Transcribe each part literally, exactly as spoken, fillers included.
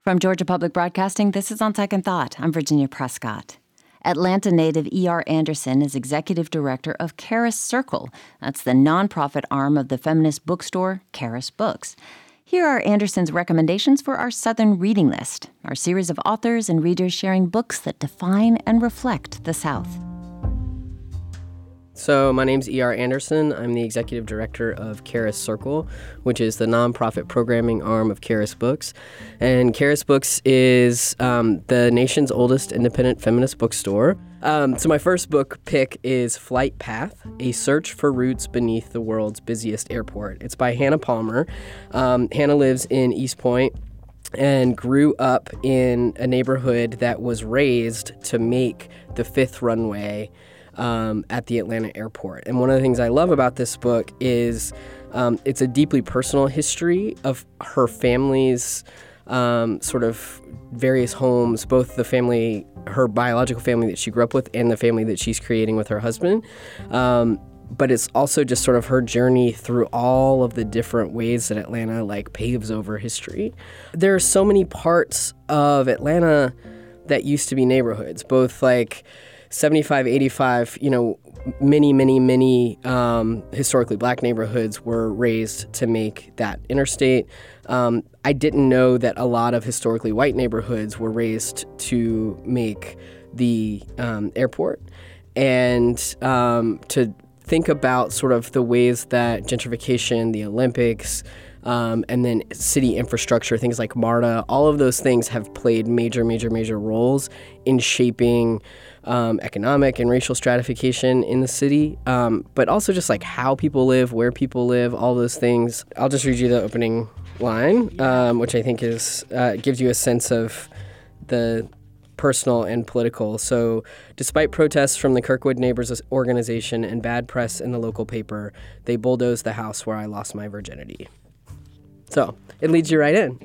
From Georgia Public Broadcasting, this is On Second Thought. I'm Virginia Prescott. Atlanta native E R Anderson is executive director of Charis Circle. That's the nonprofit arm of the feminist bookstore, Charis Books. Here are Anderson's recommendations for our Southern Reading List, our series of authors and readers sharing books that define and reflect the South. So my name's E R Anderson. I'm the executive director of Charis Circle, which is the nonprofit programming arm of Charis Books. And Charis Books is um, the nation's oldest independent feminist bookstore. Um, so my first book pick is Flight Path, A Search for Roots Beneath the World's Busiest Airport. It's by Hannah Palmer. Um, Hannah lives in East Point and grew up in a neighborhood that was raised to make the fifth runway Um, at the Atlanta airport. And one of the things I love about this book is um, it's a deeply personal history of her family's um, sort of various homes, both the family, her biological family that she grew up with and the family that she's creating with her husband. Um, but it's also just sort of her journey through all of the different ways that Atlanta like paves over history. There are so many parts of Atlanta that used to be neighborhoods, both like seventy-five, eighty-five, you know, many, many, many um, historically black neighborhoods were raised to make that interstate. Um, I didn't know that a lot of historically white neighborhoods were raised to make the um, airport. And um, to think about sort of the ways that gentrification, the Olympics, Um, and then city infrastructure, things like MARTA, all of those things have played major, major, major roles in shaping um, economic and racial stratification in the city, um, but also just like how people live, where people live, all those things. I'll just read you the opening line, um, which I think is uh, gives you a sense of the personal and political. So, despite protests from the Kirkwood Neighbors organization and bad press in the local paper, they bulldozed the house where I lost my virginity. So it leads you right in.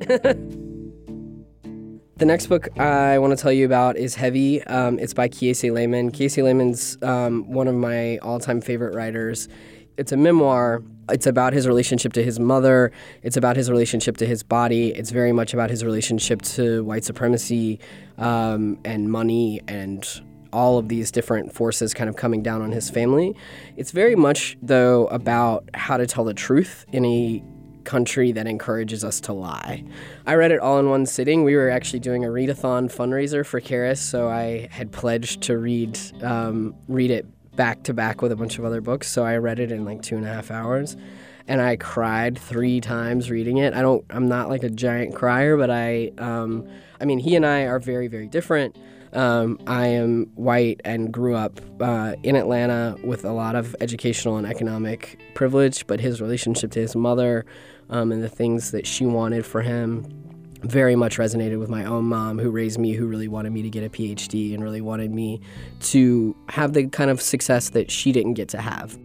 The next book I want to tell you about is Heavy. Um, it's by Kiese Laymon. Kiese Laymon's um, one of my all-time favorite writers. It's a memoir. It's about his relationship to his mother. It's about his relationship to his body. It's very much about his relationship to white supremacy um, and money and all of these different forces kind of coming down on his family. It's very much, though, about how to tell the truth in a country that encourages us to lie. I read it all in one sitting. We were actually doing a readathon fundraiser for Charis, so I had pledged to read um, read it back to back with a bunch of other books. So I read it in like two and a half hours, and I cried three times reading it. I don't. I'm not like a giant crier, but I. Um, I mean, he and I are very, very different. Um, I am white and grew up uh, in Atlanta with a lot of educational and economic privilege, but his relationship to his mother um, and the things that she wanted for him very much resonated with my own mom, who raised me, who really wanted me to get a P H D and really wanted me to have the kind of success that she didn't get to have.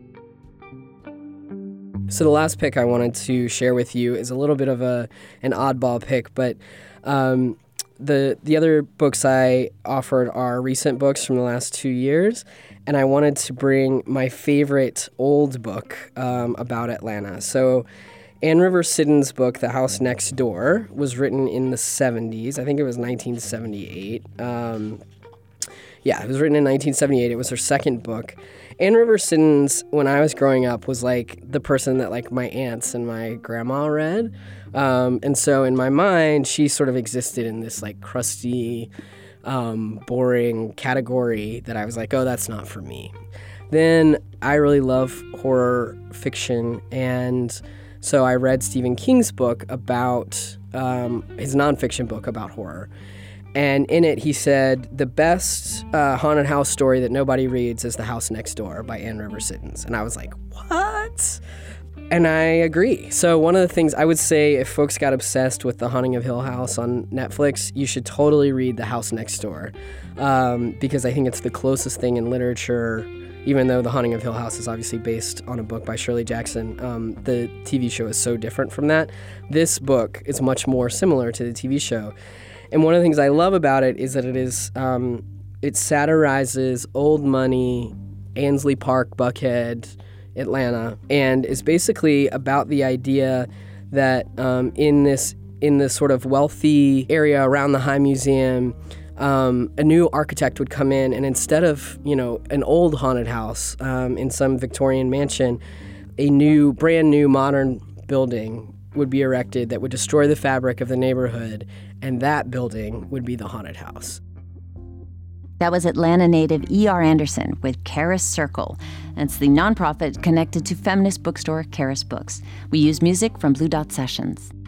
So the last pick I wanted to share with you is a little bit of a an oddball pick, but um, The the other books I offered are recent books from the last two years, and I wanted to bring my favorite old book um, about Atlanta. So Ann River Sidden's book, The House Next Door, was written in the seventies. I think it was nineteen seventy-eight. Um, yeah, it was written in nineteen seventy-eight. It was her second book. Ann River Sidden's, when I was growing up, was like the person that like my aunts and my grandma read. Um, and so in my mind, she sort of existed in this like crusty, um, boring category that I was like, oh, that's not for me. Then I really love horror fiction, and so I read Stephen King's book about, um, his nonfiction book about horror. And in it, he said, the best uh, haunted house story that nobody reads is The House Next Door by Ann River Siddons. And I was like, what? And I agree. So one of the things I would say, if folks got obsessed with The Haunting of Hill House on Netflix, you should totally read The House Next Door, um, because I think it's the closest thing in literature, even though The Haunting of Hill House is obviously based on a book by Shirley Jackson. Um, the T V show is so different from that. This book is much more similar to the T V show. And one of the things I love about it is that it is um, it satirizes old money, Ansley Park, Buckhead, Atlanta, and is basically about the idea that um, in this in this sort of wealthy area around the High Museum, um, a new architect would come in, and instead of, you know, an old haunted house um, in some Victorian mansion, a new, brand new modern building would be erected that would destroy the fabric of the neighborhood, and that building would be the haunted house. That was Atlanta native E R Anderson with Caris Circle. It's the nonprofit connected to feminist bookstore Caris Books. We use music from Blue Dot Sessions.